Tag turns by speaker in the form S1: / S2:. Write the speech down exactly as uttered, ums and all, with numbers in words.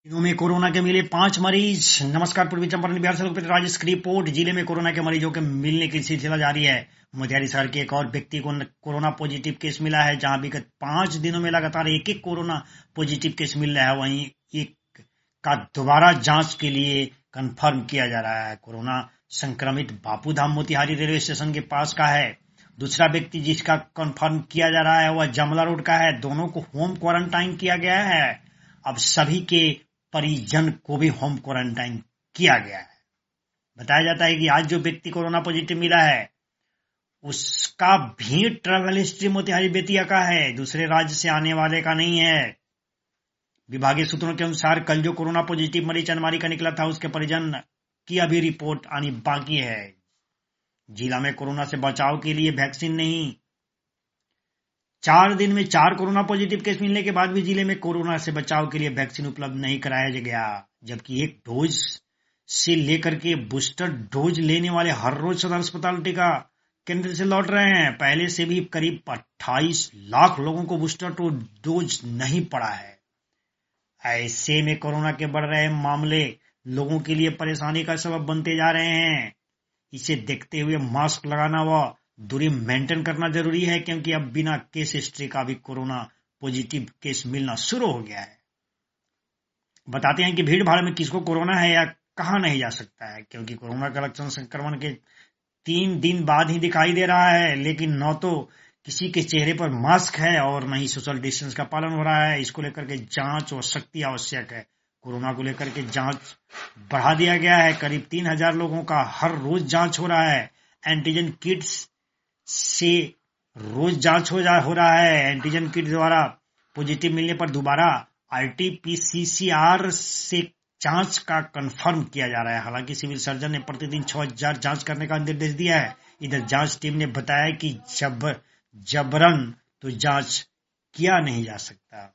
S1: दिनों में कोरोना के मिले पांच मरीज। नमस्कार, पूर्वी चंपारण बिहार से लोकप्रिय राजेश की रिपोर्ट। जिले में कोरोना के मरीजों के मिलने की सिलसिला जारी है। मोतिहारी शहर के एक और व्यक्ति को कोरोना पॉजिटिव केस मिला है, जहां विगत पांच दिनों में लगातार एक एक कोरोना पॉजिटिव केस मिल रहा है। वहीं एक का दोबारा जांच के लिए कंफर्म किया जा रहा है। कोरोना संक्रमित बापूधाम मोतिहारी रेलवे स्टेशन के पास का है। दूसरा व्यक्ति जिसका कंफर्म किया जा रहा है वह जमला रोड का है। दोनों को होम क्वारंटाइन किया गया है। अब सभी के परिजन को भी होम क्वारंटाइन किया गया है। बताया जाता है कि आज जो व्यक्ति कोरोना पॉजिटिव मिला है उसका भी ट्रैवल हिस्ट्री मोतिहारी बेतिया का है, दूसरे राज्य से आने वाले का नहीं है। विभागीय सूत्रों के अनुसार कल जो कोरोना पॉजिटिव मरीज चंदमारी का निकला था उसके परिजन की अभी रिपोर्ट आनी बाकी है। जिला में कोरोना से बचाव के लिए वैक्सीन नहीं। चार दिन में चार कोरोना पॉजिटिव केस मिलने के बाद भी जिले में कोरोना से बचाव के लिए वैक्सीन उपलब्ध नहीं कराया गया, जबकि एक डोज से लेकर के बूस्टर डोज लेने वाले हर रोज सदर अस्पताल टीका केंद्र से लौट रहे हैं। पहले से भी करीब अट्ठाईस लाख लोगों को बूस्टर डोज नहीं पड़ा है। ऐसे में कोरोना के बढ़ रहे मामले लोगों के लिए परेशानी का सबब बनते जा रहे हैं। इसे देखते हुए मास्क लगाना व दूरी मेंटेन करना जरूरी है, क्योंकि अब बिना केस हिस्ट्री का भी कोरोना पॉजिटिव केस मिलना शुरू हो गया है। बताते हैं कि भीड़ भाड़ में किसको कोरोना है या कहां नहीं जा सकता है, क्योंकि कोरोना का लक्षण संक्रमण के तीन दिन बाद ही दिखाई दे रहा है। लेकिन न तो किसी के चेहरे पर मास्क है और न ही सोशल डिस्टेंस का पालन हो रहा है। इसको लेकर के जांच और सख्ती आवश्यक है। कोरोना को लेकर के जांच बढ़ा दिया गया है। करीब तीन हजार लोगों का हर रोज जांच हो रहा है। एंटीजन किट्स से रोज जांच हो, जा, हो रहा है। एंटीजन किट द्वारा पॉजिटिव मिलने पर दोबारा आरटीपीसीसीआर से जांच का कंफर्म किया जा रहा है। हालांकि सिविल सर्जन ने प्रतिदिन छह हजार जांच करने का निर्देश दिया है। इधर जांच टीम ने बताया कि जब जबरन तो जांच किया नहीं जा सकता।